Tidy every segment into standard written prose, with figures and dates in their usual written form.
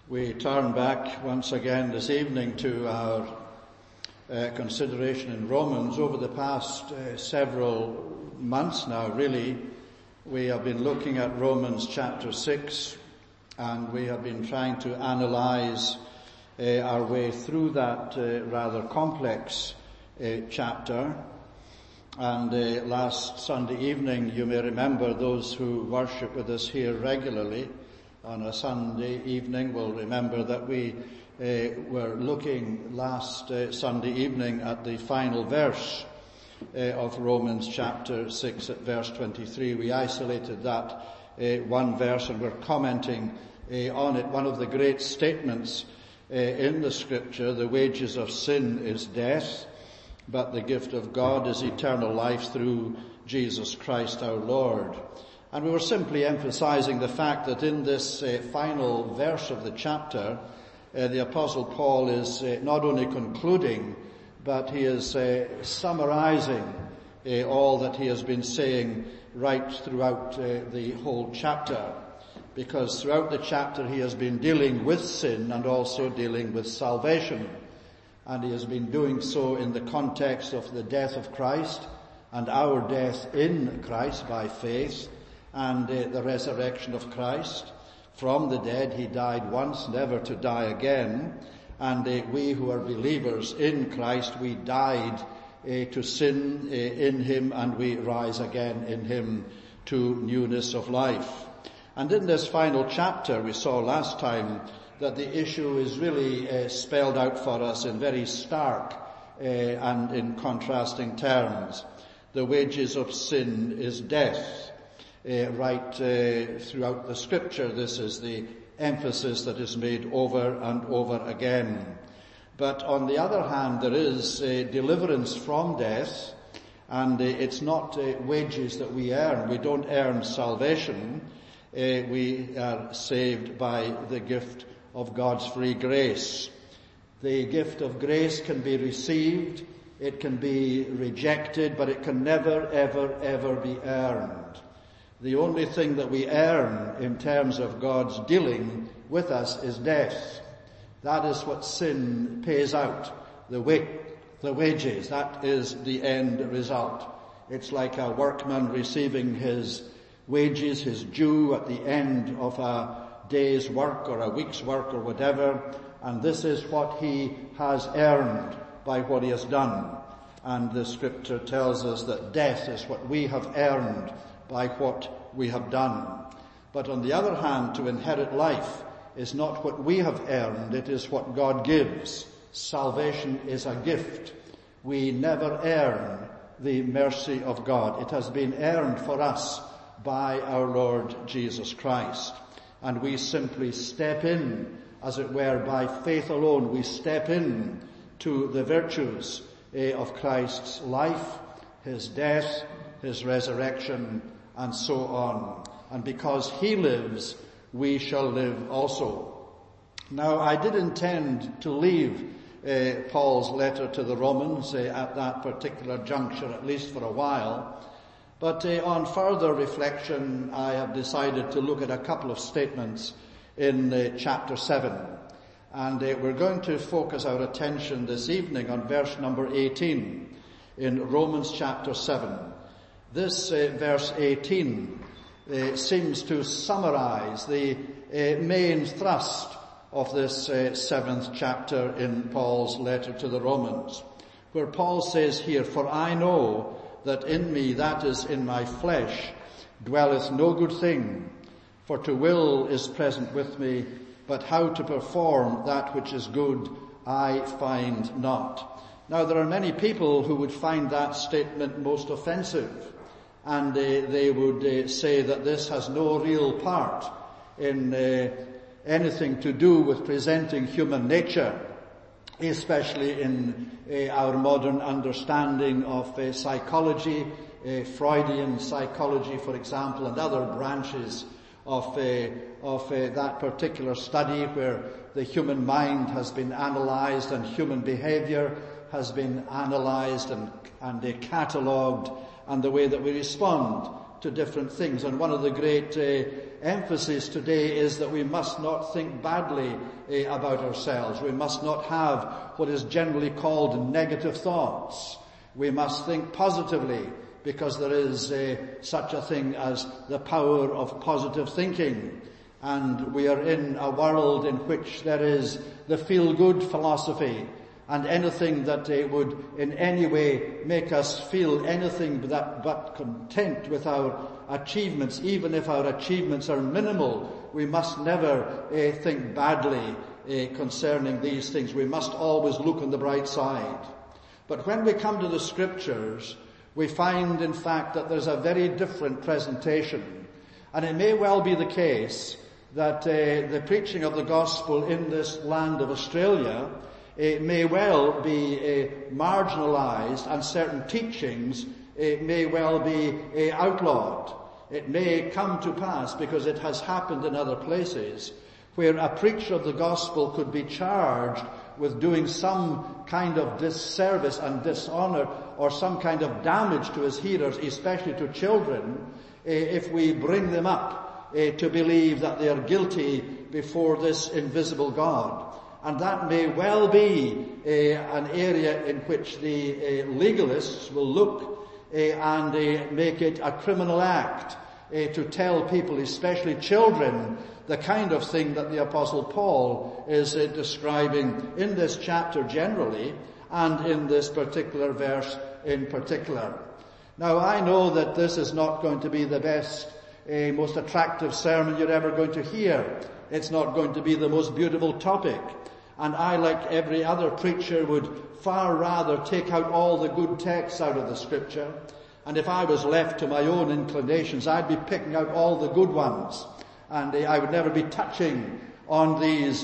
We turn back once again this evening to our consideration in Romans. Over the past several months now, really, we have been looking at Romans chapter 6, and we have been trying to analyze our way through that rather complex chapter. And last Sunday evening, you may remember, those who worship with us here regularly on a Sunday evening will remember that we were looking last Sunday evening at the final verse of Romans chapter 6 at verse 23. We isolated that one verse and we're commenting on it. One of the great statements in the scripture: the wages of sin is death, but the gift of God is eternal life through Jesus Christ our Lord. And we were simply emphasizing the fact that in this final verse of the chapter, the Apostle Paul is not only concluding, but he is summarizing all that he has been saying right throughout the whole chapter. Because throughout the chapter he has been dealing with sin and also dealing with salvation. And he has been doing so in the context of the death of Christ and our death in Christ by faith, and the resurrection of Christ from the dead. He died once, never to die again. And we who are believers in Christ, we died to sin in him, and we rise again in him to newness of life. And in this final chapter, we saw last time that the issue is really spelled out for us in very stark and in contrasting terms. The wages of sin is death. Right throughout the scripture, this is the emphasis that is made over and over again. But on the other hand, there is deliverance from death, and it's not wages that we earn. We don't earn salvation. We are saved by the gift of God's free grace. The gift of grace can be received, it can be rejected, but it can never, ever, ever be earned. The only thing that we earn in terms of God's dealing with us is death. That is what sin pays out, the wages. That is the end result. It's like a workman receiving his wages, his due at the end of a day's work or a week's work or whatever, and this is what he has earned by what he has done. And the scripture tells us that death is what we have earned by what we have done. But on the other hand, to inherit life is not what we have earned, it is what God gives. Salvation is a gift. We never earn the mercy of God. It has been earned for us by our Lord Jesus Christ. And we simply step in, as it were, by faith alone. We step in to the virtues of Christ's life, his death, his resurrection, and so on. And because he lives, we shall live also. Now, I did intend to leave Paul's letter to the Romans at that particular juncture, at least for a while. But on further reflection, I have decided to look at a couple of statements in chapter 7. And we're going to focus our attention this evening on verse number 18 in Romans chapter 7. This verse 18 seems to summarize the main thrust of this 7th chapter in Paul's letter to the Romans, where Paul says here, "For I know that in me, that is in my flesh, dwelleth no good thing. For to will is present with me, but how to perform that which is good I find not." Now, there are many people who would find that statement most offensive, and they would say that this has no real part in anything to do with presenting human nature, especially in our modern understanding of psychology, Freudian psychology, for example, and other branches of that particular study where the human mind has been analyzed and human behavior has been analyzed and catalogued, and the way that we respond to different things. And one of the great emphasis today is that we must not think badly about ourselves. We must not have what is generally called negative thoughts. We must think positively, because there is such a thing as the power of positive thinking. And we are in a world in which there is the feel-good philosophy, and anything that would in any way make us feel anything but content with our achievements, even if our achievements are minimal, we must never think badly concerning these things. We must always look on the bright side. But when we come to the Scriptures, we find, in fact, that there's a very different presentation. And it may well be the case that the preaching of the gospel in this land of Australia may well be marginalized, and certain teachings may well be outlawed. It may come to pass, because it has happened in other places, where a preacher of the gospel could be charged with doing some kind of disservice and dishonor, or some kind of damage to his hearers, especially to children, if we bring them up to believe that they are guilty before this invisible God. And that may well be an area in which the legalists will look and make it a criminal act to tell people, especially children, the kind of thing that the Apostle Paul is describing in this chapter generally, and in this particular verse in particular. Now, I know that this is not going to be the best, most attractive sermon you're ever going to hear. It's not going to be the most beautiful topic. And I, like every other preacher, would far rather take out all the good texts out of the Scripture. And if I was left to my own inclinations, I'd be picking out all the good ones. And I would never be touching on these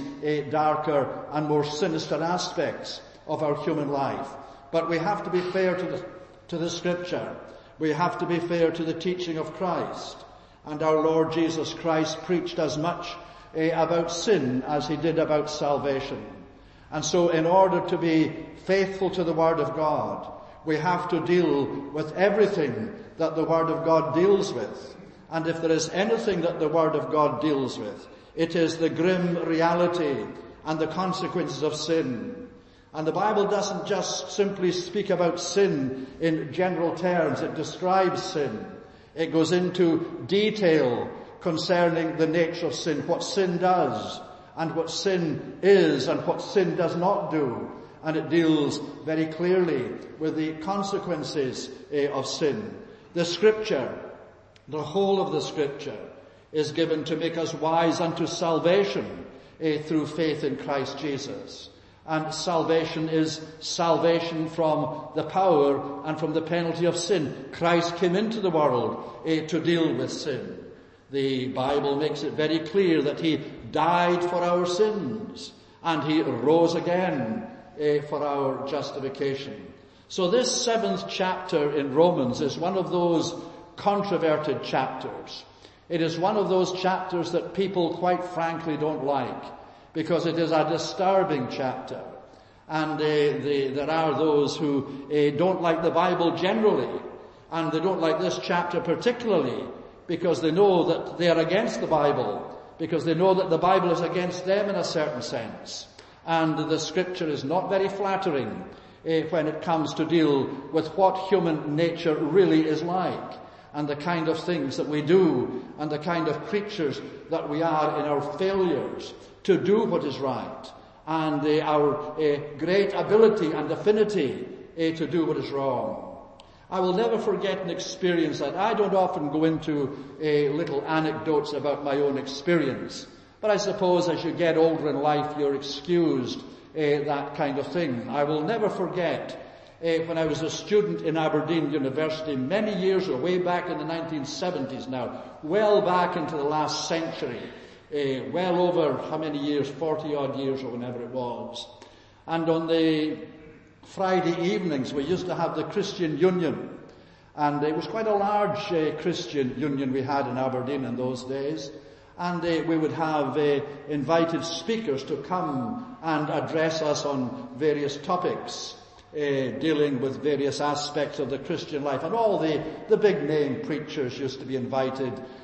darker and more sinister aspects of our human life. But we have to be fair to the Scripture. We have to be fair to the teaching of Christ. And our Lord Jesus Christ preached as much about sin as he did about salvation. And so in order to be faithful to the Word of God, we have to deal with everything that the Word of God deals with. And if there is anything that the Word of God deals with, it is the grim reality and the consequences of sin. And the Bible doesn't just simply speak about sin in general terms. It describes sin. It goes into detail concerning the nature of sin, what sin does, and what sin is, and what sin does not do. And it deals very clearly with the consequences of sin. The Scripture, the whole of the Scripture, is given to make us wise unto salvation through faith in Christ Jesus. And salvation is salvation from the power and from the penalty of sin. Christ came into the world to deal with sin. The Bible makes it very clear that he died for our sins, and he rose again for our justification. So this 7th chapter in Romans is one of those controverted chapters. It is one of those chapters that people quite frankly don't like, because it is a disturbing chapter. And there are those who don't like the Bible generally, and they don't like this chapter particularly, because they know that they are against the Bible, because they know that the Bible is against them in a certain sense. And the Scripture is not very flattering when it comes to deal with what human nature really is like, and the kind of things that we do, and the kind of creatures that we are in our failures to do what is right, and our great ability and affinity to do what is wrong. I will never forget an experience that I don't often go into little anecdotes about my own experience. But I suppose as you get older in life, you're excused that kind of thing. I will never forget when I was a student in Aberdeen University many years ago, way back in the 1970s now, well back into the last century, well over how many years, 40 odd years or whenever it was. And on the Friday evenings, we used to have the Christian Union, and it was quite a large Christian Union we had in Aberdeen in those days, and we would have invited speakers to come and address us on various topics dealing with various aspects of the Christian life, and all the big name preachers used to be invited,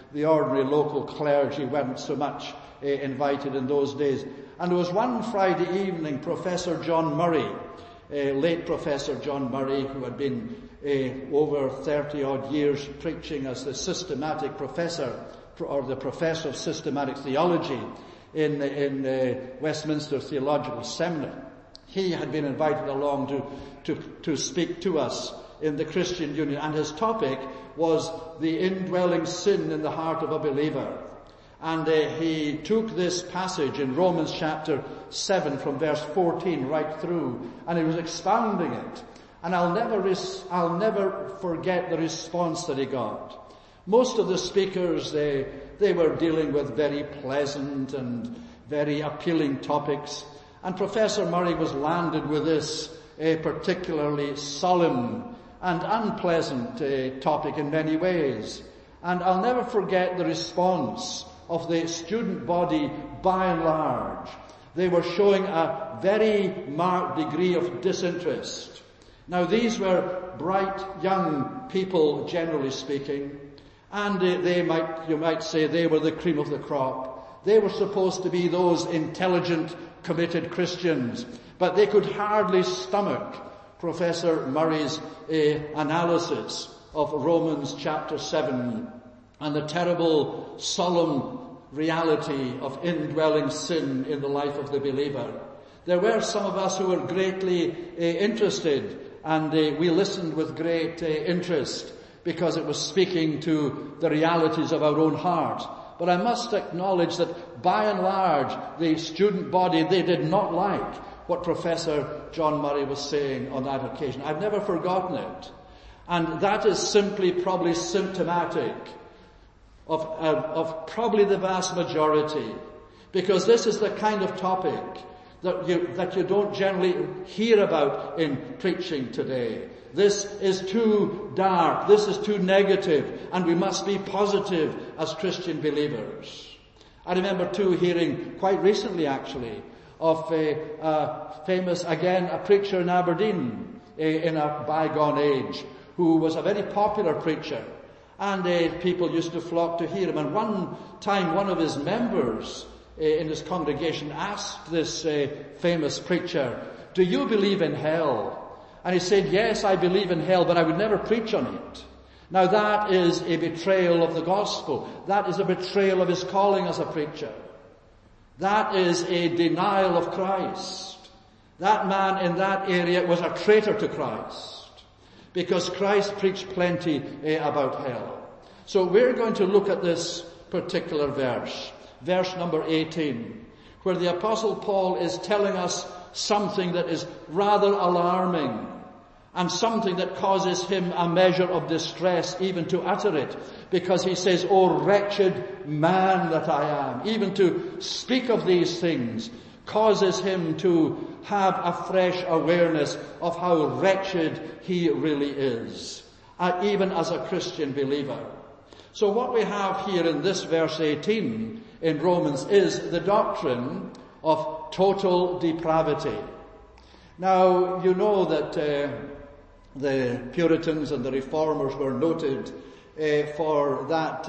the ordinary local clergy weren't so much invited in those days. And there was one Friday evening, Professor John Murray, late Professor John Murray, who had been over 30-odd years preaching as the systematic professor, or the professor of systematic theology in Westminster Theological Seminary. He had been invited along to speak to us in the Christian Union, and his topic was the indwelling sin in the heart of a believer. And he took this passage in Romans chapter 7 from verse 14 right through, and he was expounding it. And I'll never forget the response that he got. Most of the speakers, they were dealing with very pleasant and very appealing topics. And Professor Murray was landed with this particularly solemn and unpleasant topic in many ways. And I'll never forget the response of the student body by and large. They were showing a very marked degree of disinterest. Now these were bright young people, generally speaking, and you might say they were the cream of the crop. They were supposed to be those intelligent, committed Christians, but they could hardly stomach Professor Murray's analysis of Romans chapter 7 and the terrible, solemn reality of indwelling sin in the life of the believer. There were some of us who were greatly interested, and we listened with great interest because it was speaking to the realities of our own heart. But I must acknowledge that by and large, the student body, they did not like what Professor John Murray was saying on that occasion. I've never forgotten it. And that is simply probably symptomatic of probably the vast majority, because this is the kind of topic that you don't generally hear about in preaching today. This is too dark, this is too negative, and we must be positive as Christian believers. I remember too hearing quite recently actually of a famous, again, a preacher in Aberdeen in a bygone age, who was a very popular preacher, and people used to flock to hear him. And one time one of his members in his congregation asked this famous preacher, "Do you believe in hell?" And he said, "Yes, I believe in hell, but I would never preach on it." Now that is a betrayal of the gospel. That is a betrayal of his calling as a preacher. That is a denial of Christ. That man in that area was a traitor to Christ, because Christ preached plenty about hell. So we're going to look at this particular verse number 18, where the Apostle Paul is telling us something that is rather alarming, and something that causes him a measure of distress even to utter it, because he says, "O wretched man that I am." Even to speak of these things causes him to have a fresh awareness of how wretched he really is, even as a Christian believer. So what we have here in this verse 18 in Romans is the doctrine of total depravity. Now, you know that the Puritans and the Reformers were noted for that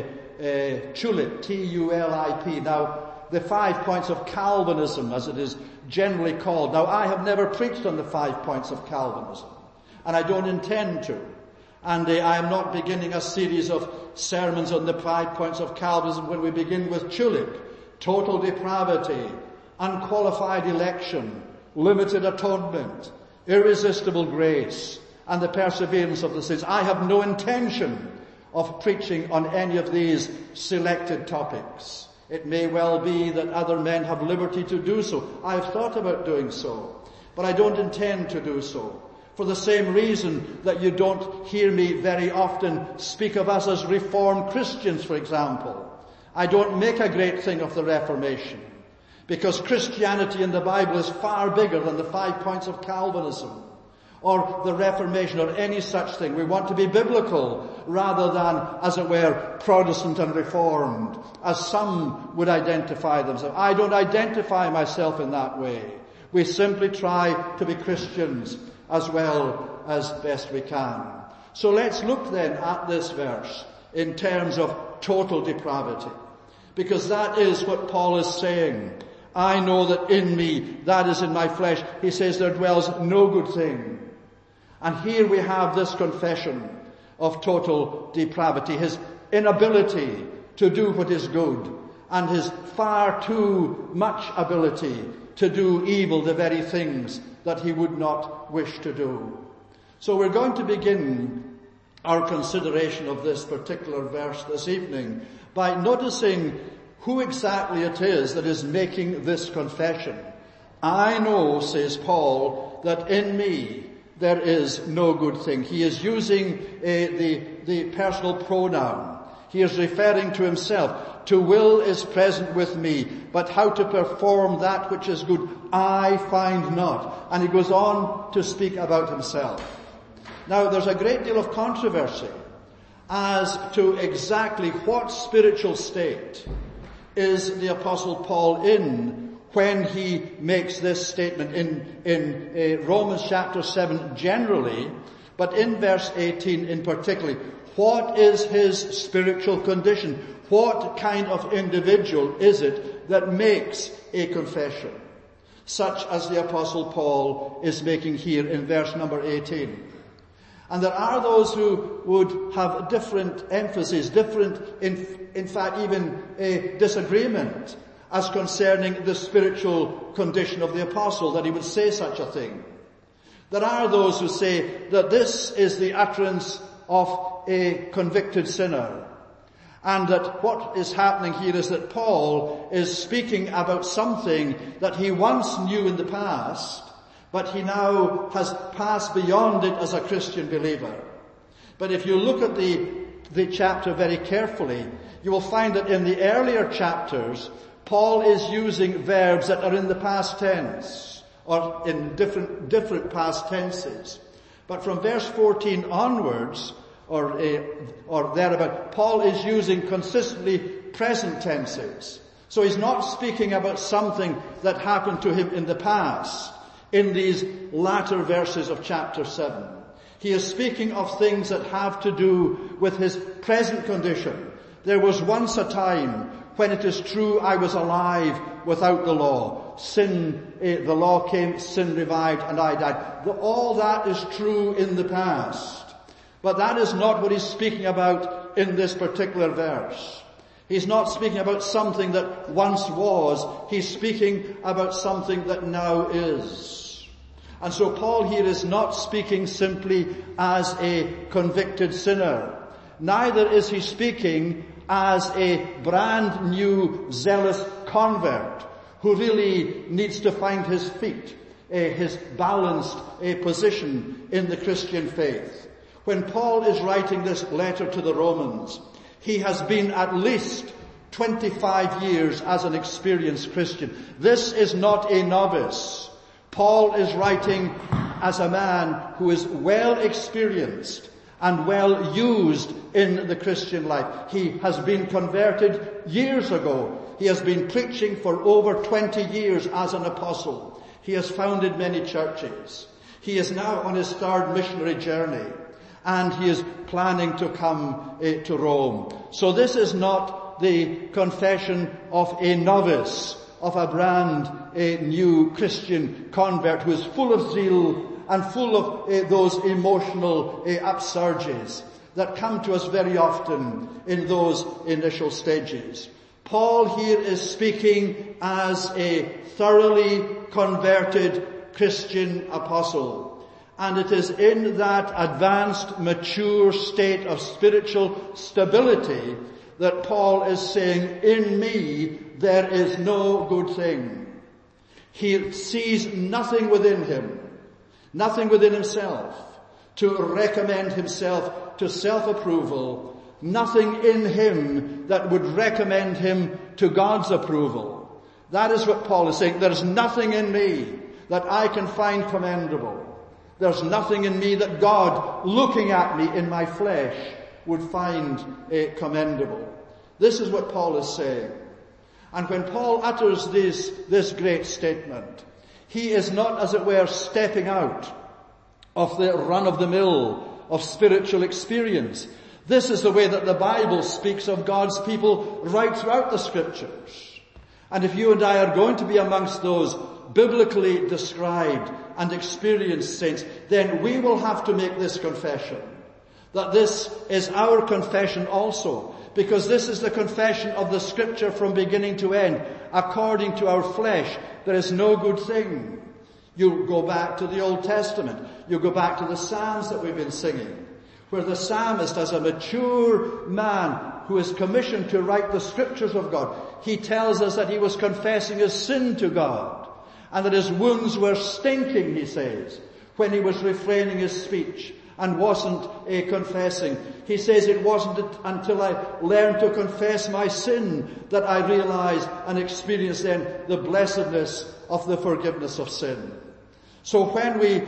TULIP, T-U-L-I-P. Now, the 5 points of Calvinism, as it is generally called. Now, I have never preached on the 5 points of Calvinism, and I don't intend to. And I am not beginning a series of sermons on the 5 points of Calvinism when we begin with TULIP, total depravity, unqualified election, limited atonement, irresistible grace, and the perseverance of the saints. I have no intention of preaching on any of these selected topics. It may well be that other men have liberty to do so. I've thought about doing so, but I don't intend to do so. For the same reason that you don't hear me very often speak of us as Reformed Christians, for example. I don't make a great thing of the Reformation, because Christianity in the Bible is far bigger than the 5 points of Calvinism or the Reformation or any such thing. We want to be biblical rather than, as it were, Protestant and Reformed, as some would identify themselves. I don't identify myself in that way. We simply try to be Christians as well as best we can. So let's look then at this verse in terms of total depravity. Because that is what Paul is saying. I know that in me, that is in my flesh, he says, there dwells no good thing. And here we have this confession of total depravity, his inability to do what is good, and his far too much ability to do evil, the very things that he would not wish to do. So we're going to begin our consideration of this particular verse this evening by noticing who exactly it is that is making this confession. I know, says Paul, that in me there is no good thing. He is using the personal pronoun. He is referring to himself. To will is present with me, but how to perform that which is good I find not. And he goes on to speak about himself. Now, there's a great deal of controversy as to exactly what spiritual state is the Apostle Paul in when he makes this statement in Romans chapter 7 generally, but in verse 18 in particular. What is his spiritual condition? What kind of individual is it that makes a confession, such as the Apostle Paul is making here in verse number 18? And there are those who would have different emphasis, in fact even a disagreement as concerning the spiritual condition of the apostle, that he would say such a thing. There are those who say that this is the utterance of a convicted sinner, and that what is happening here is that Paul is speaking about something that he once knew in the past, but he now has passed beyond it as a Christian believer. But if you look at the chapter very carefully, you will find that in the earlier chapters, Paul is using verbs that are in the past tense, or in different past tenses. But from verse 14 onwards, or thereabout, Paul is using consistently present tenses. So he's not speaking about something that happened to him in the past in these latter verses of chapter 7. He is speaking of things that have to do with his present condition. There was once a time when it is true I was alive without the law. The law came, sin revived, and I died. All that is true in the past. But that is not what he's speaking about in this particular verse. He's not speaking about something that once was. He's speaking about something that now is. And so Paul here is not speaking simply as a convicted sinner. Neither is he speaking as a brand new zealous convert who really needs to find his feet, his balanced position in the Christian faith. When Paul is writing this letter to the Romans, he has been at least 25 years as an experienced Christian. This is not a novice. Paul is writing as a man who is well experienced and well used in the Christian life. He has been converted years ago. He has been preaching for over 20 years as an apostle. He has founded many churches. He is now on his third missionary journey, and he is planning to come to Rome. So this is not the confession of a novice, of a brand new Christian convert who is full of zeal and full of those emotional upsurges that come to us very often in those initial stages. Paul here is speaking as a thoroughly converted Christian apostle. And it is in that advanced, mature state of spiritual stability that Paul is saying, in me there is no good thing. He sees nothing within him, nothing within himself to recommend himself to self-approval, nothing in him that would recommend him to God's approval. That is what Paul is saying. There's nothing in me that I can find commendable. There's nothing in me that God, looking at me in my flesh, would find commendable. This is what Paul is saying. And when Paul utters this great statement, he is not, as it were, stepping out of the run-of-the-mill of spiritual experience. This is the way that the Bible speaks of God's people right throughout the Scriptures. And if you and I are going to be amongst those biblically described and experienced saints, then we will have to make this confession. That this is our confession also, because this is the confession of the Scripture from beginning to end. According to our flesh, there is no good thing. You go back to the Old Testament. You go back to the Psalms that we've been singing, where the psalmist, as a mature man who is commissioned to write the Scriptures of God, he tells us that he was confessing his sin to God, and that his wounds were stinking, he says, when he was refraining his speech and wasn't confessing. He says, it wasn't until I learned to confess my sin that I realized and experienced then the blessedness of the forgiveness of sin. So when we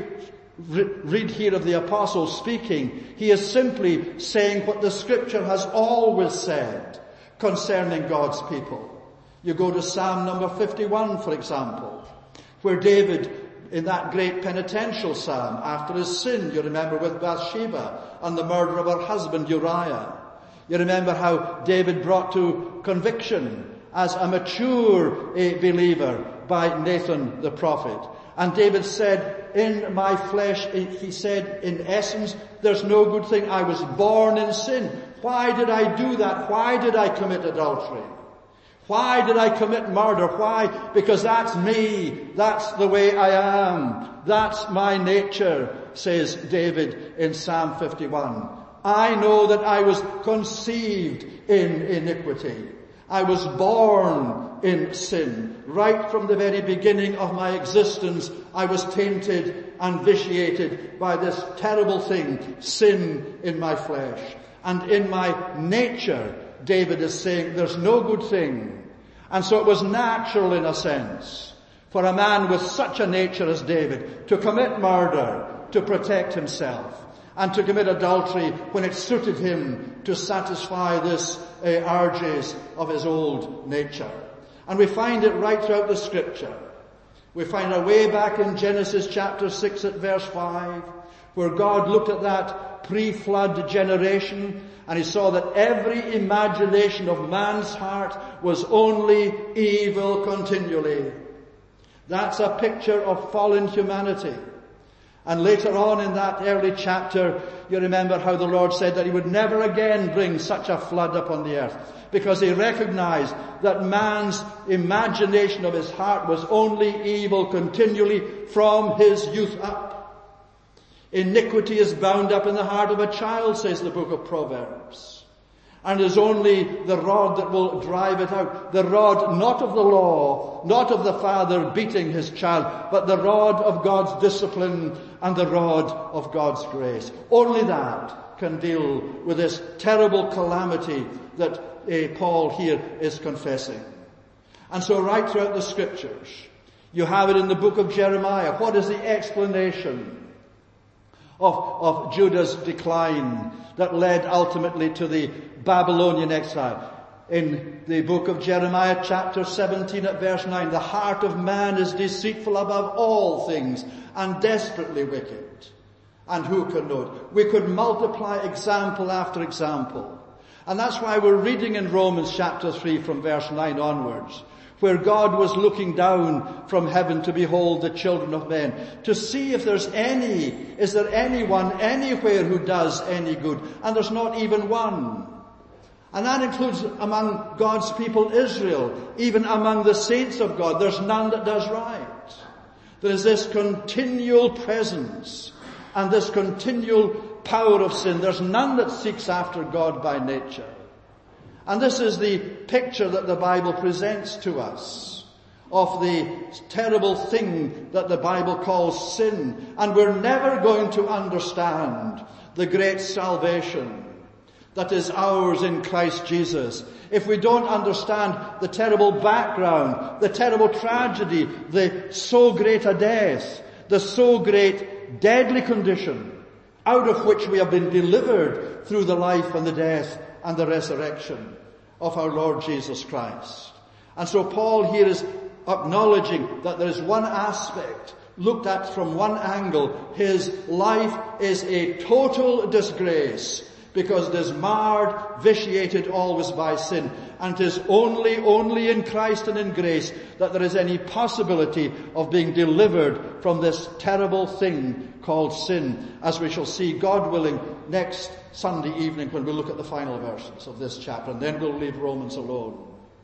read here of the apostle speaking, he is simply saying what the Scripture has always said concerning God's people. You go to Psalm number 51, for example, where David, in that great penitential psalm, after his sin, you remember with Bathsheba and the murder of her husband Uriah. You remember how David brought to conviction as a mature believer by Nathan the prophet. And David said, in my flesh, he said, in essence, there's no good thing. I was born in sin. Why did I do that? Why did I commit adultery? Why did I commit murder? Why? Because that's me. That's the way I am. That's my nature, says David in Psalm 51. I know that I was conceived in iniquity. I was born in sin. Right from the very beginning of my existence, I was tainted and vitiated by this terrible thing, sin in my flesh. And in my nature, David is saying, there's no good thing. And so it was natural, in a sense, for a man with such a nature as David to commit murder to protect himself, and to commit adultery when it suited him to satisfy this urges of his old nature. And we find it right throughout the Scripture. We find it way back in Genesis chapter 6 at verse 5, where God looked at that pre-flood generation, and he saw that every imagination of man's heart was only evil continually. That's a picture of fallen humanity. And later on in that early chapter, you remember how the Lord said that he would never again bring such a flood upon the earth, because he recognized that man's imagination of his heart was only evil continually from his youth up. Iniquity is bound up in the heart of a child, says the book of Proverbs. And it is only the rod that will drive it out. The rod not of the law, not of the father beating his child, but the rod of God's discipline and the rod of God's grace. Only that can deal with this terrible calamity that Paul here is confessing. And so right throughout the Scriptures, you have it in the book of Jeremiah. What is the explanation of Judah's decline that led ultimately to the Babylonian exile? In the book of Jeremiah chapter 17 at verse 9, the heart of man is deceitful above all things and desperately wicked. And who can know it? We could multiply example after example. And that's why we're reading in Romans chapter 3 from verse 9 onwards, where God was looking down from heaven to behold the children of men, to see if is there anyone anywhere who does any good? And there's not even one. And that includes among God's people Israel, even among the saints of God. There's none that does right. There is this continual presence and this continual power of sin. There's none that seeks after God by nature. And this is the picture that the Bible presents to us of the terrible thing that the Bible calls sin. And we're never going to understand the great salvation that is ours in Christ Jesus if we don't understand the terrible background, the terrible tragedy, the so great a death, the so great deadly condition out of which we have been delivered through the life and the death and the resurrection of our Lord Jesus Christ. And so Paul here is acknowledging that there is one aspect looked at from one angle. His life is a total disgrace because it is marred, vitiated always by sin. And it is only in Christ and in grace that there is any possibility of being delivered from this terrible thing called sin, as we shall see, God willing, next Sunday evening when we look at the final verses of this chapter, and then we'll leave Romans alone.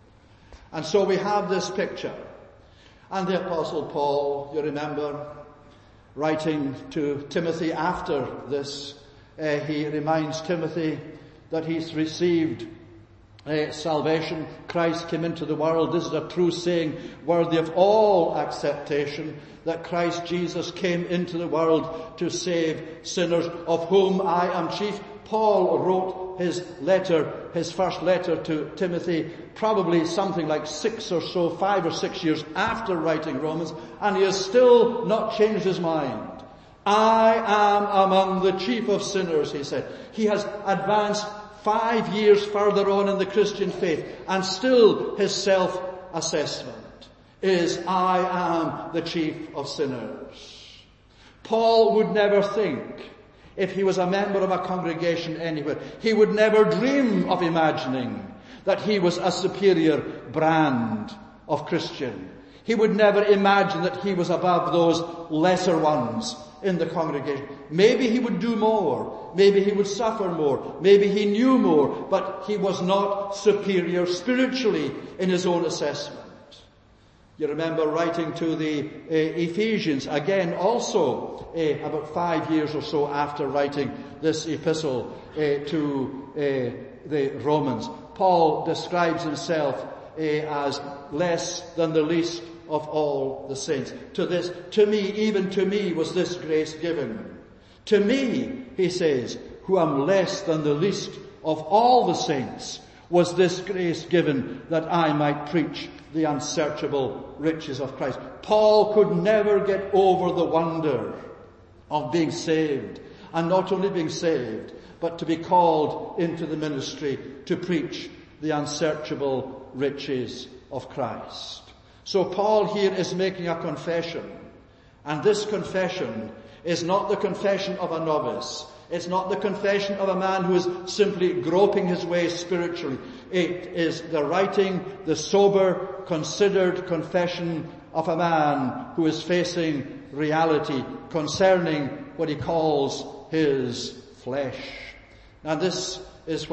And so we have this picture. And the Apostle Paul, you remember, writing to Timothy after this, he reminds Timothy that he's received salvation. Christ came into the world. This is a true saying, worthy of all acceptation, that Christ Jesus came into the world to save sinners, of whom I am chief. Paul wrote his first letter to Timothy, probably something like 5 or 6 years after writing Romans, and he has still not changed his mind. I am among the chief of sinners, he said. He has advanced 5 years further on in the Christian faith, and still his self-assessment is, I am the chief of sinners. Paul would never think, if he was a member of a congregation anywhere, he would never dream of imagining that he was a superior brand of Christian. He would never imagine that he was above those lesser ones in the congregation. Maybe he would do more. Maybe he would suffer more. Maybe he knew more. But he was not superior spiritually in his own assessment. You remember writing to the Ephesians, again also about 5 years or so after writing this epistle to the Romans. Paul describes himself as less than the least of all the saints. Even to me was this grace given. To me, he says, who am less than the least of all the saints, was this grace given that I might preach the unsearchable riches of Christ. Paul could never get over the wonder of being saved, and not only being saved, but to be called into the ministry to preach the unsearchable riches of Christ. So Paul here is making a confession, and this confession is not the confession of a novice. It's not the confession of a man who is simply groping his way spiritually. It is the writing, the sober, considered confession of a man who is facing reality concerning what he calls his flesh. Now this is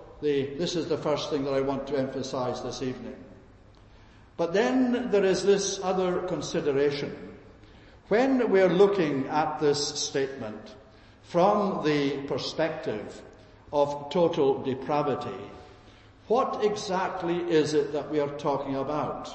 the first thing that I want to emphasize this evening. But then there is this other consideration. When we're looking at this statement from the perspective of total depravity, what exactly is it that we are talking about?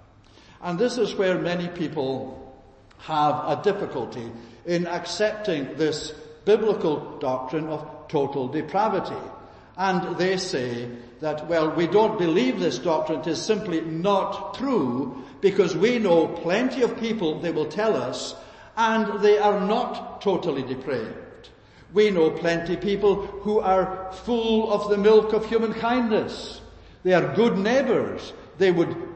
And this is where many people have a difficulty in accepting this biblical doctrine of total depravity. And they say that, well, we don't believe this doctrine. It is simply not true, because we know plenty of people, they will tell us, and they are not totally depraved. We know plenty of people who are full of the milk of human kindness. They are good neighbors. They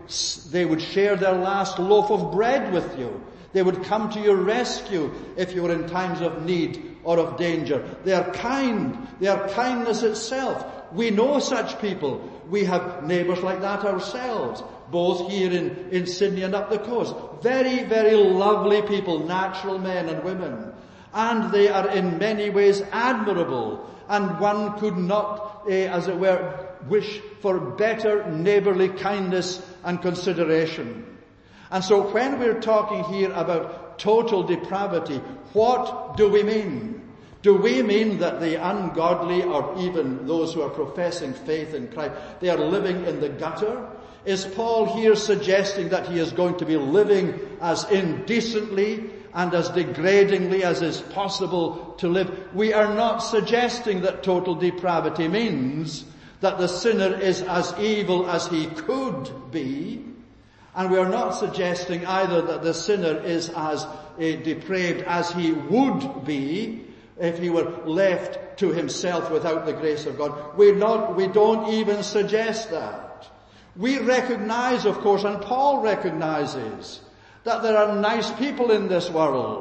would share their last loaf of bread with you. They would come to your rescue if you were in times of need or of danger. They are kind. They are kindness itself. We know such people. We have neighbours like that ourselves, both here in Sydney and up the coast. Very, very lovely people, natural men and women. And they are in many ways admirable. And one could not, as it were, wish for better neighbourly kindness and consideration. And so when we're talking here about total depravity, what do we mean? Do we mean that the ungodly, or even those who are professing faith in Christ, they are living in the gutter? Is Paul here suggesting that he is going to be living as indecently and as degradingly as is possible to live? We are not suggesting that total depravity means that the sinner is as evil as he could be. And we are not suggesting either that the sinner is as depraved as he would be if he were left to himself without the grace of God. We don't even suggest that. We recognize, of course, and Paul recognizes, that there are nice people in this world,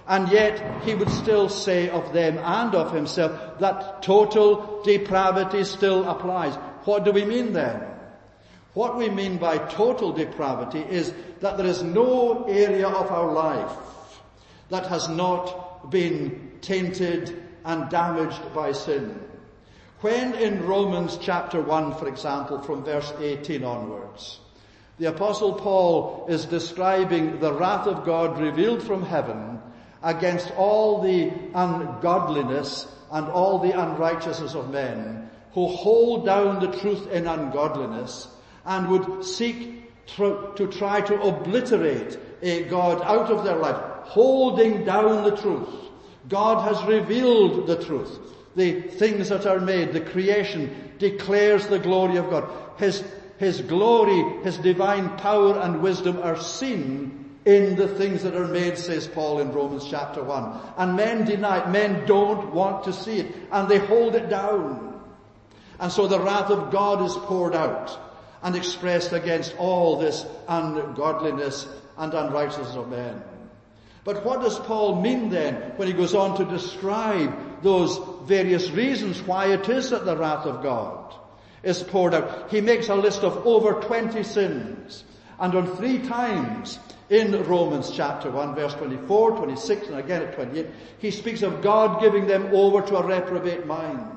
And yet he would still say of them and of himself that total depravity still applies. What do we mean then? What we mean by total depravity is that there is no area of our life that has not been tainted and damaged by sin. When in Romans chapter 1, for example, from verse 18 onwards, the Apostle Paul is describing the wrath of God revealed from heaven against all the ungodliness and all the unrighteousness of men who hold down the truth in ungodliness and would seek to try to obliterate God out of their life, holding down the truth. God has revealed the truth. The things that are made, the creation, declares the glory of God. His glory, His divine power and wisdom are seen in the things that are made, says Paul in Romans chapter 1. And men deny it. Men don't want to see it. And they hold it down. And so the wrath of God is poured out and expressed against all this ungodliness and unrighteousness of men. But what does Paul mean then when he goes on to describe those various reasons why it is that the wrath of God is poured out? He makes a list of over 20 sins. And on 3 times in Romans chapter 1, verse 24, 26, and again at 28, he speaks of God giving them over to a reprobate mind.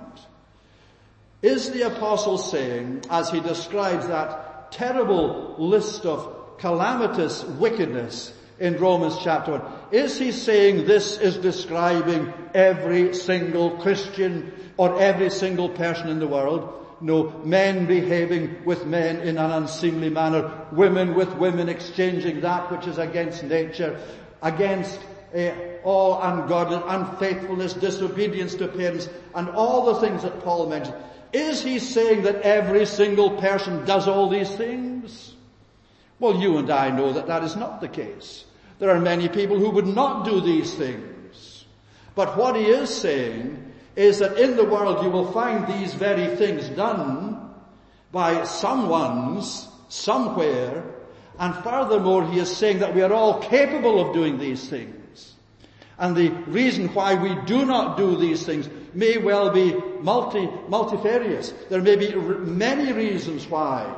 Is the apostle saying, as he describes that terrible list of calamitous wickedness in Romans chapter 1, is he saying this is describing every single Christian or every single person in the world? No, men behaving with men in an unseemly manner, women with women exchanging that which is against nature, against all ungodliness, unfaithfulness, disobedience to parents, and all the things that Paul mentioned. Is he saying that every single person does all these things? Well, you and I know that that is not the case. There are many people who would not do these things. But what he is saying is that in the world you will find these very things done by someone's, somewhere, and furthermore he is saying that we are all capable of doing these things. And the reason why we do not do these things may well be multifarious. There may be many reasons why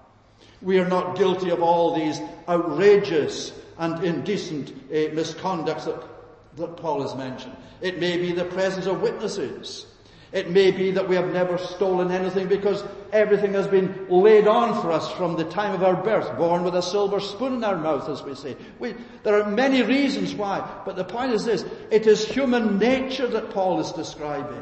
we are not guilty of all these outrageous and indecent misconducts that Paul has mentioned. It may be the presence of witnesses. It may be that we have never stolen anything because everything has been laid on for us from the time of our birth, born with a silver spoon in our mouth, as we say. There are many reasons why, but the point is this: it is human nature that Paul is describing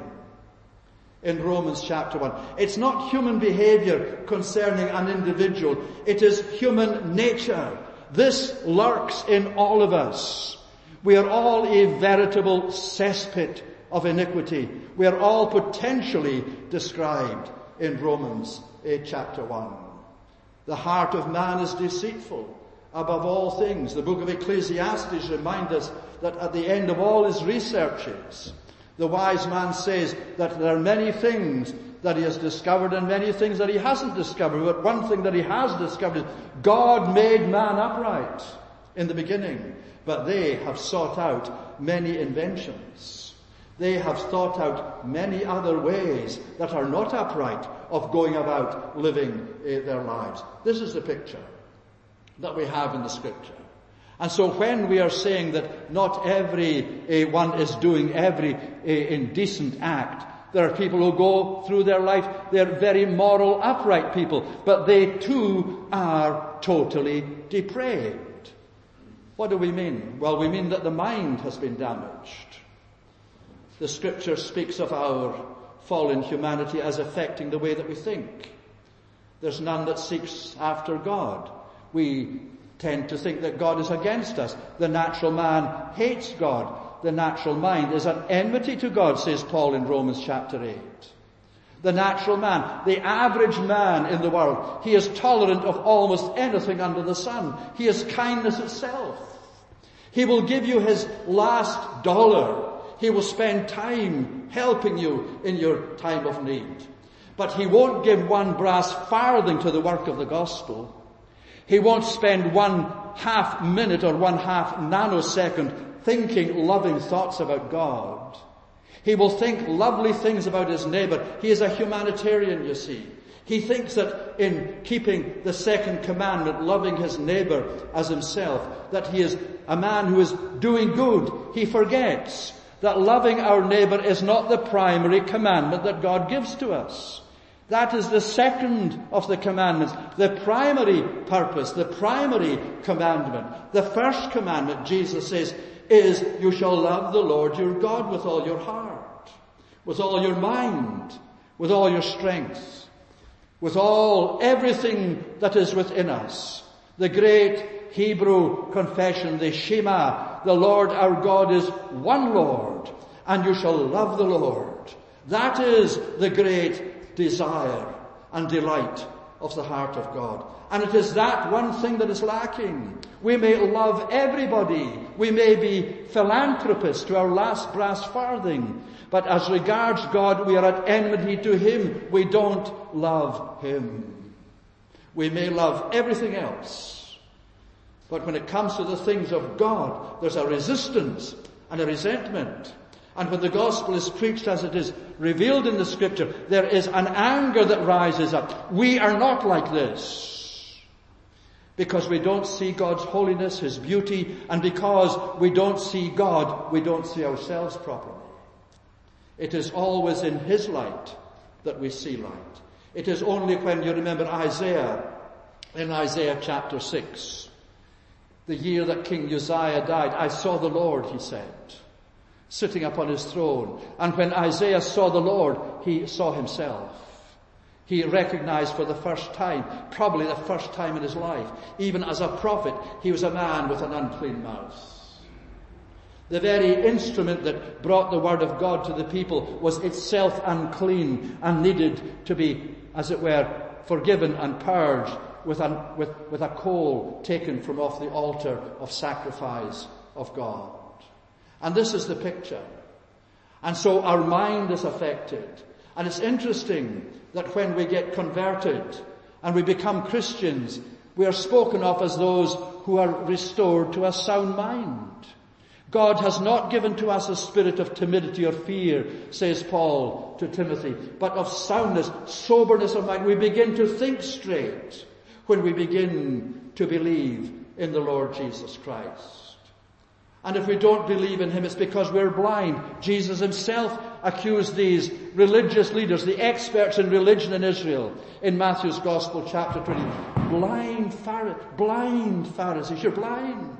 in Romans chapter 1. It's not human behavior concerning an individual. It is human nature. This lurks in all of us. We are all a veritable cesspit of iniquity. We are all potentially described in Romans chapter 1. The heart of man is deceitful above all things. The book of Ecclesiastes reminds us that at the end of all his researches, the wise man says that there are many things that he has discovered and many things that he hasn't discovered. But one thing that he has discovered is God made man upright in the beginning. But they have sought out many inventions. They have thought out many other ways that are not upright of going about living their lives. This is the picture that we have in the scripture. And so when we are saying that not every one is doing every indecent act, there are people who go through their life, they're very moral, upright people, but they too are totally depraved. What do we mean? Well, we mean that the mind has been damaged. The scripture speaks of our fallen humanity as affecting the way that we think. There's none that seeks after God. We tend to think that God is against us. The natural man hates God. The natural mind is an enmity to God, says Paul in Romans chapter 8. The natural man, the average man in the world, he is tolerant of almost anything under the sun. He is kindness itself. He will give you his last dollar. He will spend time helping you in your time of need. But he won't give one brass farthing to the work of the gospel. He won't spend 1/2 minute or 1/2 nanosecond thinking loving thoughts about God. He will think lovely things about his neighbor. He is a humanitarian, you see. He thinks that in keeping the second commandment, loving his neighbor as himself, that he is a man who is doing good. He forgets that loving our neighbor is not the primary commandment that God gives to us. That is the second of the commandments. The primary purpose, the primary commandment, the first commandment, Jesus says, is you shall love the Lord your God with all your heart, with all your mind, with all your strength, with everything that is within us. The great Hebrew confession, the Shema, the Lord our God is one Lord, and you shall love the Lord. That is the great desire and delight of the heart of God. And it is that one thing that is lacking. We may love everybody. We may be philanthropists to our last brass farthing. But as regards God, we are at enmity to him. We don't love him. We may love everything else. But when it comes to the things of God, there's a resistance and a resentment. And when the gospel is preached as it is revealed in the scripture, there is an anger that rises up. We are not like this. Because we don't see God's holiness, his beauty, and because we don't see God, we don't see ourselves properly. It is always in his light that we see light. It is only when you remember Isaiah, in Isaiah chapter 6, the year that King Uzziah died, I saw the Lord, he said, sitting upon his throne. And when Isaiah saw the Lord, he saw himself. He recognized for the first time, probably the first time in his life, even as a prophet, he was a man with an unclean mouth. The very instrument that brought the word of God to the people was itself unclean and needed to be, as it were, forgiven and purged with a coal taken from off the altar of sacrifice of God. And this is the picture. And so our mind is affected. And it's interesting that when we get converted and we become Christians, we are spoken of as those who are restored to a sound mind. God has not given to us a spirit of timidity or fear, says Paul to Timothy, but of soundness, soberness of mind. We begin to think straight when we begin to believe in the Lord Jesus Christ. And if we don't believe in him, it's because we're blind. Jesus himself accused these religious leaders, the experts in religion in Israel, in Matthew's Gospel, chapter 20. Blind Pharisees, you're blind.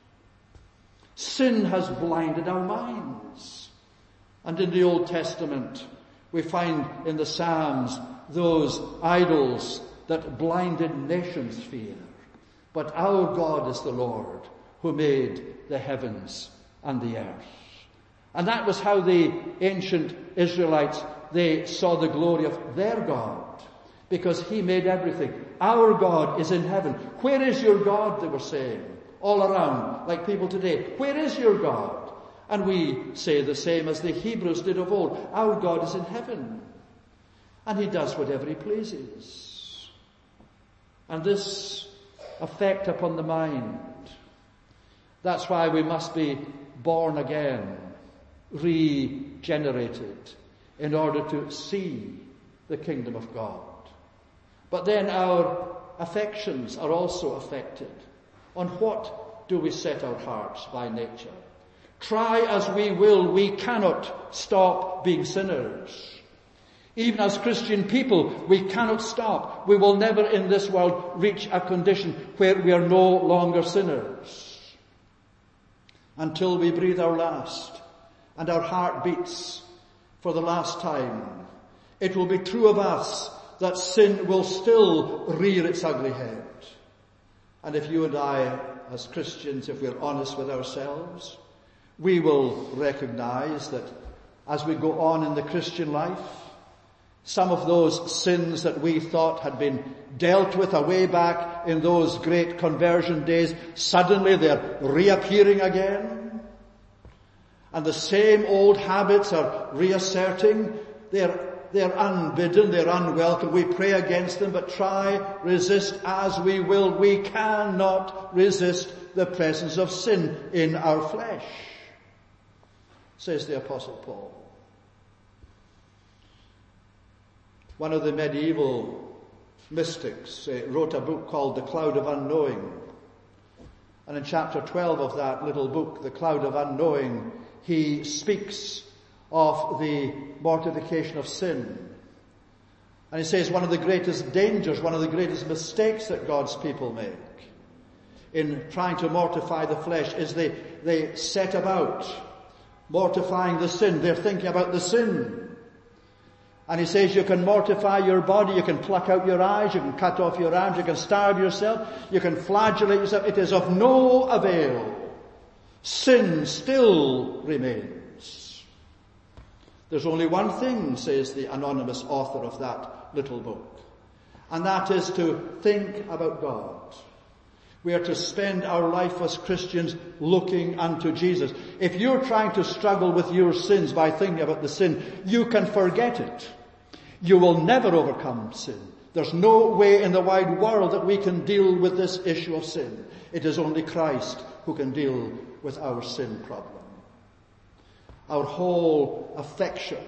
Sin has blinded our minds. And in the Old Testament, we find in the Psalms those idols that blinded nations fear. But our God is the Lord who made the heavens and the earth. And that was how the ancient Israelites, they saw the glory of their God, because he made everything. Our God is in heaven. Where is your God, they were saying, all around, like people today. Where is your God? And we say the same as the Hebrews did of old. Our God is in heaven, and he does whatever he pleases. And this effect upon the mind, that's why we must be born again, regenerated, in order to see the kingdom of God. But then our affections are also affected. On what do we set our hearts by nature? Try as we will, we cannot stop being sinners. Even as Christian people, we cannot stop. We will never in this world reach a condition where we are no longer sinners. Until we breathe our last and our heart beats for the last time, it will be true of us that sin will still rear its ugly head. And if you and I, as Christians, if we're honest with ourselves, we will recognize that as we go on in the Christian life, some of those sins that we thought had been dealt with away back in those great conversion days, suddenly they're reappearing again. And the same old habits are reasserting. They're they're unbidden, they're unwelcome. We pray against them, but resist as we will. We cannot resist the presence of sin in our flesh, says the Apostle Paul. One of the medieval mystics wrote a book called The Cloud of Unknowing. And in chapter 12 of that little book, The Cloud of Unknowing, he speaks of the mortification of sin. And he says one of the greatest dangers, one of the greatest mistakes that God's people make in trying to mortify the flesh is they set about mortifying the sin. They're thinking about the sin. And he says you can mortify your body, you can pluck out your eyes, you can cut off your arms, you can starve yourself, you can flagellate yourself. It is of no avail. Sin still remains. There's only one thing, says the anonymous author of that little book, and that is to think about God. We are to spend our life as Christians looking unto Jesus. If you're trying to struggle with your sins by thinking about the sin, you can forget it. You will never overcome sin. There's no way in the wide world that we can deal with this issue of sin. It is only Christ who can deal with our sin problem. Our whole affection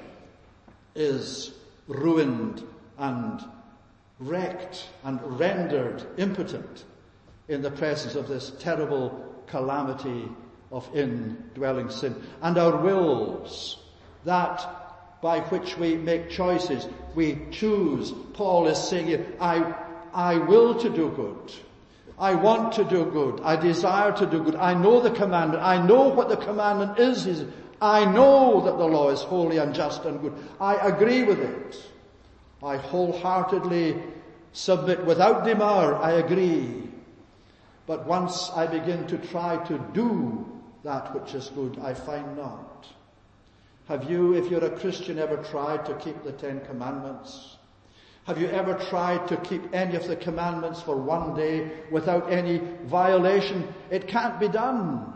is ruined and wrecked and rendered impotent in the presence of this terrible calamity of indwelling sin. And our wills, that by which we make choices, we choose. Paul is saying here, I will to do good. I want to do good. I desire to do good. I know the commandment. I know what the commandment is. I know that the law is holy and just and good. I agree with it. I wholeheartedly submit without demur. I agree. But once I begin to try to do that which is good, I find not. Have you, if you're a Christian, ever tried to keep the 10 Commandments? Have you ever tried to keep any of the commandments for one day without any violation? It can't be done.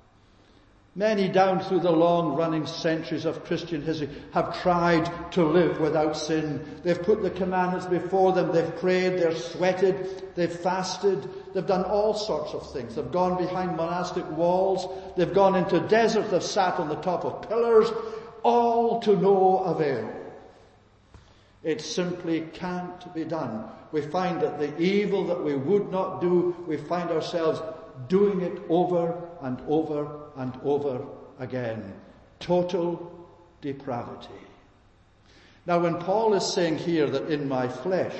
Many down through the long-running centuries of Christian history have tried to live without sin. They've put the commandments before them. They've prayed. They've sweated. They've fasted. They've done all sorts of things. They've gone behind monastic walls. They've gone into deserts. They've sat on the top of pillars. All to no avail. It simply can't be done. We find that the evil that we would not do, we find ourselves doing it over and over and over again. Total depravity. Now when Paul is saying here that in my flesh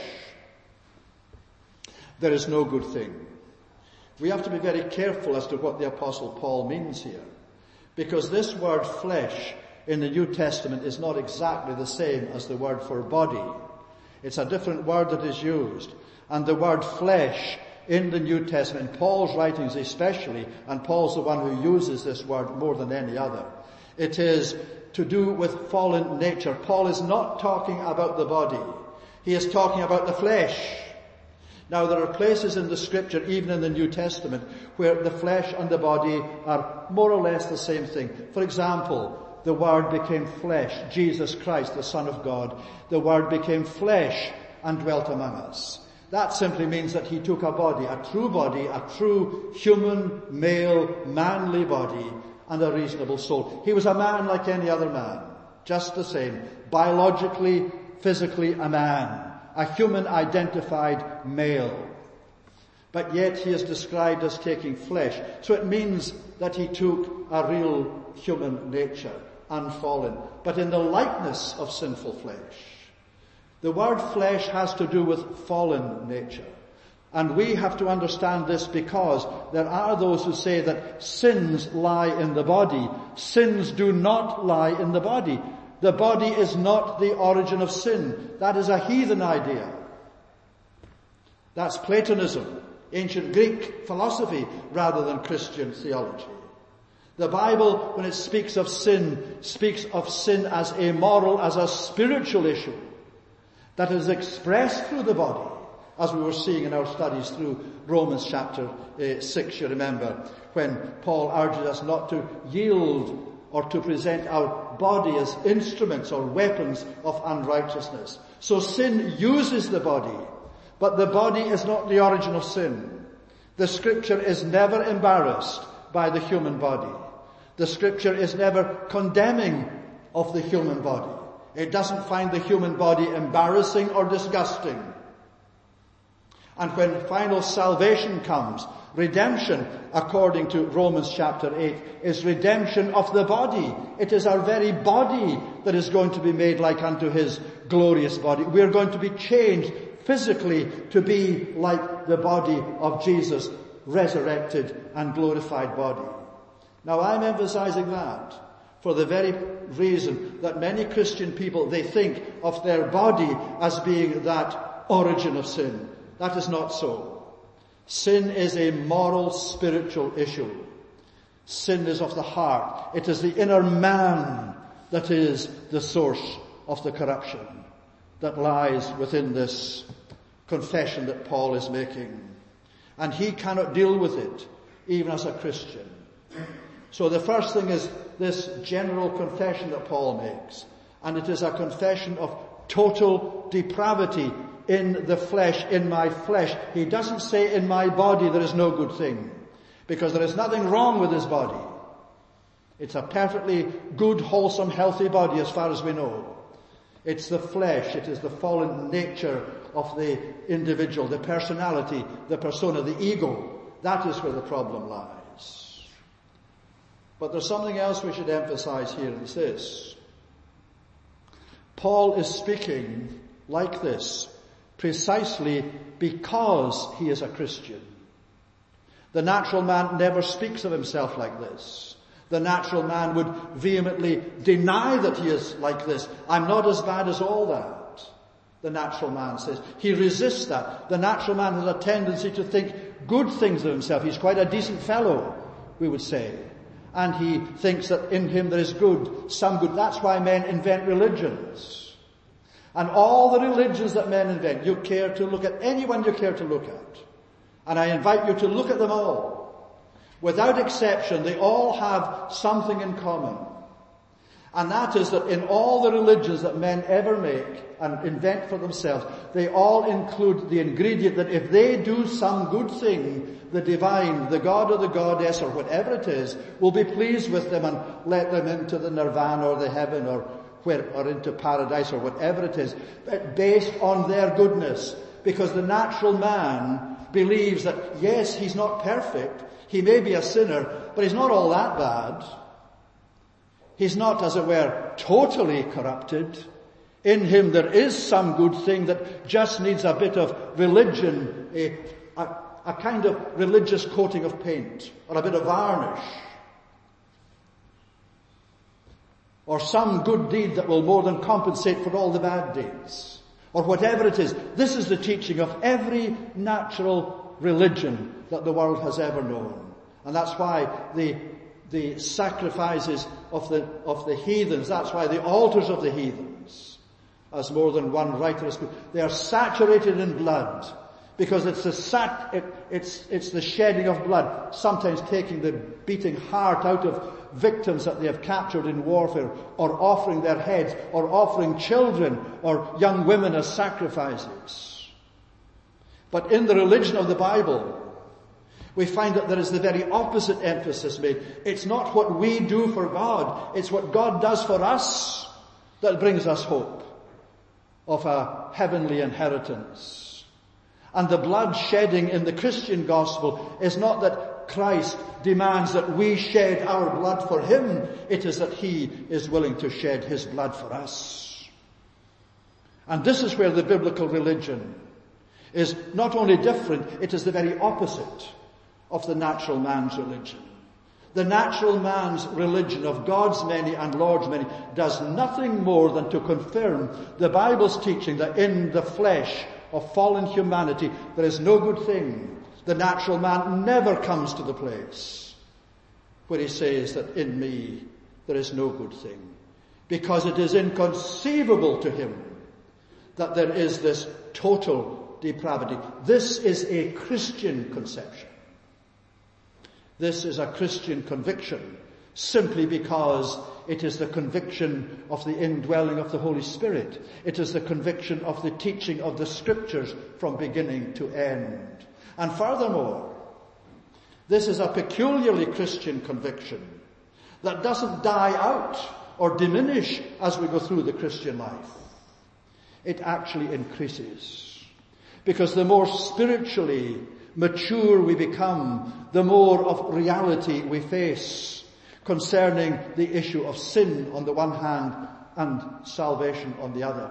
there is no good thing, we have to be very careful as to what the Apostle Paul means here. Because this word flesh in the New Testament is not exactly the same as the word for body. It's a different word that is used. And the word flesh in the New Testament, in Paul's writings especially, and Paul's the one who uses this word more than any other, it is to do with fallen nature. Paul is not talking about the body. He is talking about the flesh. Now there are places in the scripture, even in the New Testament, where the flesh and the body are more or less the same thing. For example, the Word became flesh. Jesus Christ, the Son of God. The Word became flesh and dwelt among us. That simply means that he took a true human, male, manly body and a reasonable soul. He was a man like any other man. Just the same. Biologically, physically a man. A human identified male. But yet he is described as taking flesh. So it means that he took a real human nature. Unfallen, but in the likeness of sinful flesh. The word flesh has to do with fallen nature. And we have to understand this because there are those who say that sins lie in the body. Sins do not lie in the body. The body is not the origin of sin. That is a heathen idea. That's Platonism, ancient Greek philosophy, rather than Christian theology. The Bible, when it speaks of sin as a moral, as a spiritual issue that is expressed through the body, as we were seeing in our studies through Romans chapter 6, you remember, when Paul urges us not to yield or to present our body as instruments or weapons of unrighteousness. So sin uses the body, but the body is not the origin of sin. The Scripture is never embarrassed by the human body. The Scripture is never condemning of the human body. It doesn't find the human body embarrassing or disgusting. And when final salvation comes, redemption, according to Romans chapter 8, is redemption of the body. It is our very body that is going to be made like unto His glorious body. We are going to be changed physically to be like the body of Jesus, resurrected and glorified body. Now I'm emphasizing that for the very reason that many Christian people, they think of their body as being that origin of sin. That is not so. Sin is a moral, spiritual issue. Sin is of the heart. It is the inner man that is the source of the corruption that lies within this confession that Paul is making. And he cannot deal with it, even as a Christian. So the first thing is this general confession that Paul makes. And it is a confession of total depravity in the flesh, in my flesh. He doesn't say in my body there is no good thing, because there is nothing wrong with his body. It's a perfectly good, wholesome, healthy body as far as we know. It's the flesh, it is the fallen nature of the individual, the personality, the persona, the ego. That is where the problem lies. But there's something else we should emphasize here, and it's this. Paul is speaking like this precisely because he is a Christian. The natural man never speaks of himself like this. The natural man would vehemently deny that he is like this. I'm not as bad as all that, the natural man says. He resists that. The natural man has a tendency to think good things of himself. He's quite a decent fellow, we would say. And he thinks that in him there is good, some good. That's why men invent religions. And all the religions that men invent, you care to look at anyone you care to look at. And I invite you to look at them all. Without exception, they all have something in common. And that is that in all the religions that men ever make and invent for themselves, they all include the ingredient that if they do some good thing, the divine, the god or the goddess or whatever it is, will be pleased with them and let them into the nirvana or the heaven or into paradise or whatever it is, based on their goodness. Because the natural man believes that, yes, he's not perfect, he may be a sinner, but he's not all that bad. He's not, as it were, totally corrupted. In him there is some good thing that just needs a bit of religion, a kind of religious coating of paint, or a bit of varnish. Or some good deed that will more than compensate for all the bad deeds. Or whatever it is. This is the teaching of every natural religion that the world has ever known. And that's why the sacrifices of the heathens, that's why the altars of the heathens, as more than one writer has put, they are saturated in blood. Because it's the shedding of blood, sometimes taking the beating heart out of victims that they have captured in warfare, or offering their heads, or offering children or young women as sacrifices. But in the religion of the Bible, we find that there is the very opposite emphasis made. It's not what we do for God, it's what God does for us that brings us hope of a heavenly inheritance. And the blood shedding in the Christian gospel is not that Christ demands that we shed our blood for him. It is that he is willing to shed his blood for us. And this is where the biblical religion is not only different, it is the very opposite of the natural man's religion. The natural man's religion of God's many and Lord's many does nothing more than to confirm the Bible's teaching that in the flesh of fallen humanity there is no good thing. The natural man never comes to the place where he says that in me there is no good thing, because it is inconceivable to him that there is this total depravity. This is a Christian conception. This is a Christian conviction simply because it is the conviction of the indwelling of the Holy Spirit. It is the conviction of the teaching of the Scriptures from beginning to end. And furthermore, this is a peculiarly Christian conviction that doesn't die out or diminish as we go through the Christian life. It actually increases. Because the more spiritually mature we become, the more of reality we face concerning the issue of sin on the one hand and salvation on the other.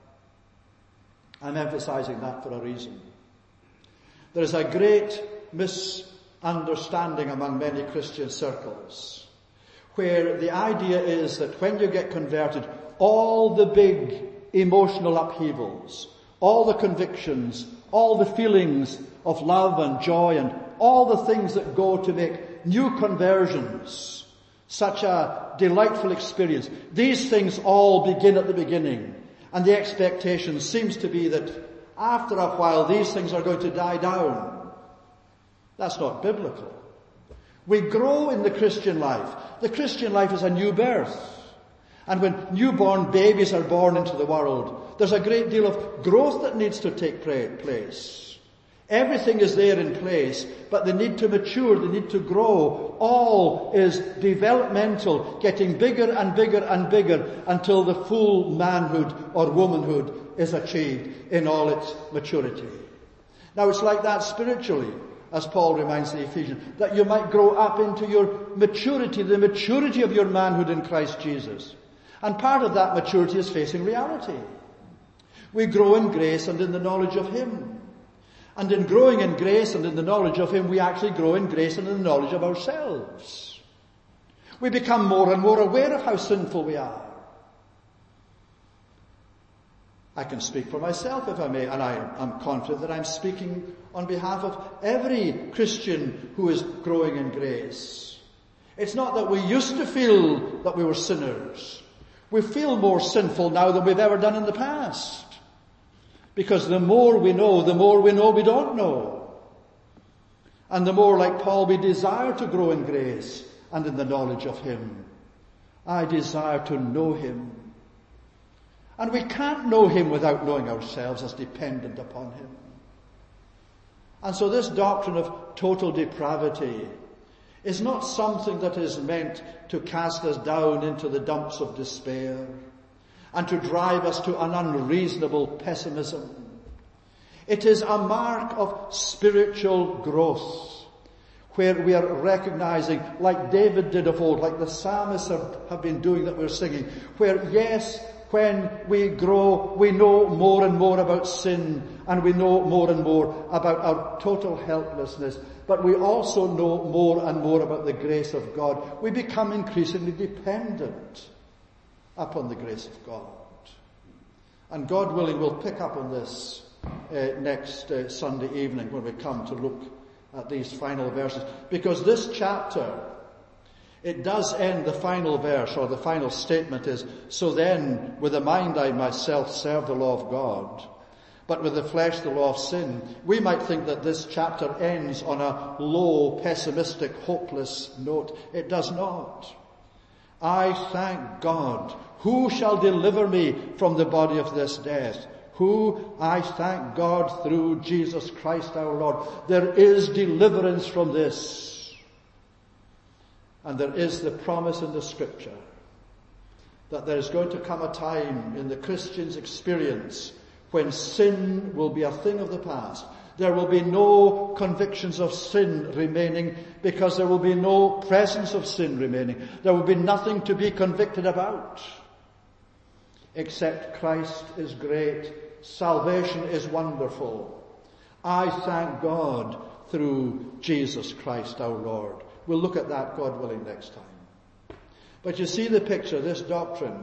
I'm emphasizing that for a reason. There is a great misunderstanding among many Christian circles where the idea is that when you get converted, all the big emotional upheavals, all the convictions, all the feelings of love and joy and all the things that go to make new conversions such a delightful experience, these things all begin at the beginning. And the expectation seems to be that after a while these things are going to die down. That's not biblical. We grow in the Christian life. The Christian life is a new birth. And when newborn babies are born into the world, there's a great deal of growth that needs to take place. Everything is there in place, but they need to mature, they need to grow. All is developmental, getting bigger and bigger and bigger until the full manhood or womanhood is achieved in all its maturity. Now it's like that spiritually, as Paul reminds the Ephesians, that you might grow up into your maturity, the maturity of your manhood in Christ Jesus. And part of that maturity is facing reality. We grow in grace and in the knowledge of Him. And in growing in grace and in the knowledge of Him, we actually grow in grace and in the knowledge of ourselves. We become more and more aware of how sinful we are. I can speak for myself if I may, and I am confident that I'm speaking on behalf of every Christian who is growing in grace. It's not that we used to feel that we were sinners. We feel more sinful now than we've ever done in the past. Because the more we know we don't know. And the more, like Paul, we desire to grow in grace and in the knowledge of Him. I desire to know Him. And we can't know Him without knowing ourselves as dependent upon Him. And so this doctrine of total depravity is not something that is meant to cast us down into the dumps of despair and to drive us to an unreasonable pessimism. It is a mark of spiritual growth, where we are recognizing, like David did of old, like the psalmists have been doing that we're singing, where yes, when we grow, we know more and more about sin, and we know more and more about our total helplessness, but we also know more and more about the grace of God. We become increasingly dependent upon the grace of God. And God willing, we'll pick up on this next Sunday evening when we come to look at these final verses. Because this chapter, it does end, the final verse or the final statement is, so then with the mind I myself serve the law of God, but with the flesh the law of sin. We might think that this chapter ends on a low, pessimistic, hopeless note. It does not. I thank God. Who shall deliver me from the body of this death? Who, I thank God, through Jesus Christ our Lord. There is deliverance from this. And there is the promise in the Scripture that there is going to come a time in the Christian's experience when sin will be a thing of the past. There will be no convictions of sin remaining because there will be no presence of sin remaining. There will be nothing to be convicted about except Christ is great. Salvation is wonderful. I thank God through Jesus Christ our Lord. We'll look at that, God willing, next time. But you see the picture, this doctrine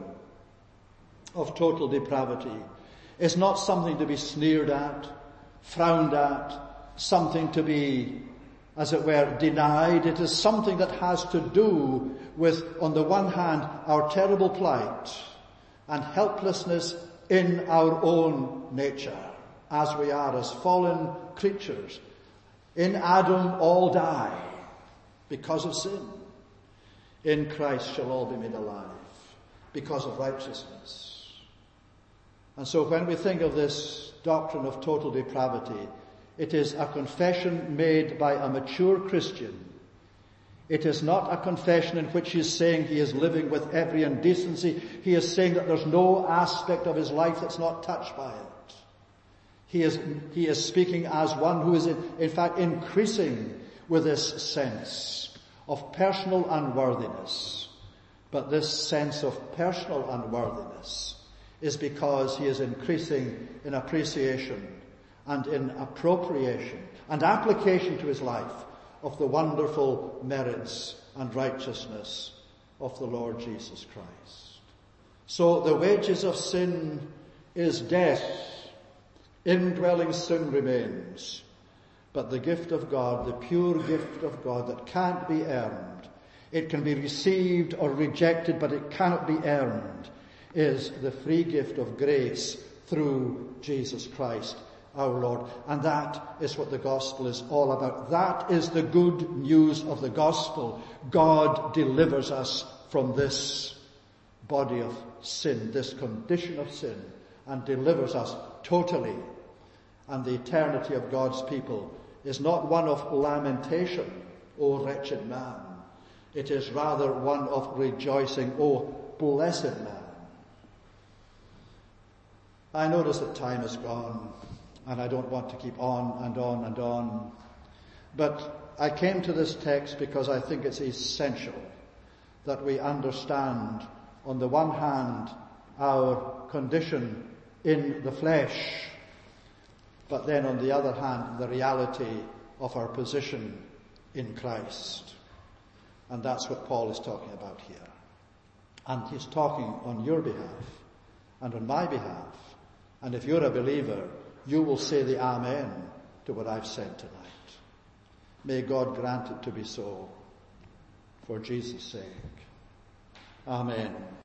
of total depravity is not something to be sneered at, frowned at, something to be, as it were, denied. It is something that has to do with, on the one hand, our terrible plight and helplessness in our own nature, as we are as fallen creatures. In Adam all die because of sin. in Christ shall all be made alive because of righteousness. And so when we think of this doctrine of total depravity, it is a confession made by a mature Christian. It is not a confession in which he is saying he is living with every indecency. He is saying that there's no aspect of his life that's not touched by it. He is speaking as one who is in fact increasing with this sense of personal unworthiness. But this sense of personal unworthiness is because he is increasing in appreciation and in appropriation and application to his life of the wonderful merits and righteousness of the Lord Jesus Christ. So the wages of sin is death. Indwelling sin remains. But the gift of God, the pure gift of God that can't be earned, it can be received or rejected, but it cannot be earned, is the free gift of grace through Jesus Christ our Lord. And that is what the gospel is all about. That is the good news of the gospel. God delivers us from this body of sin, this condition of sin, and delivers us totally. And the eternity of God's people is not one of lamentation, O wretched man. It is rather one of rejoicing, O blessed man. I notice that time is gone, and I don't want to keep on and on and on. But I came to this text because I think it's essential that we understand, on the one hand, our condition in the flesh, but then on the other hand, the reality of our position in Christ. And that's what Paul is talking about here. And he's talking on your behalf and on my behalf. And if you're a believer, you will say the amen to what I've said tonight. May God grant it to be so, for Jesus' sake. Amen.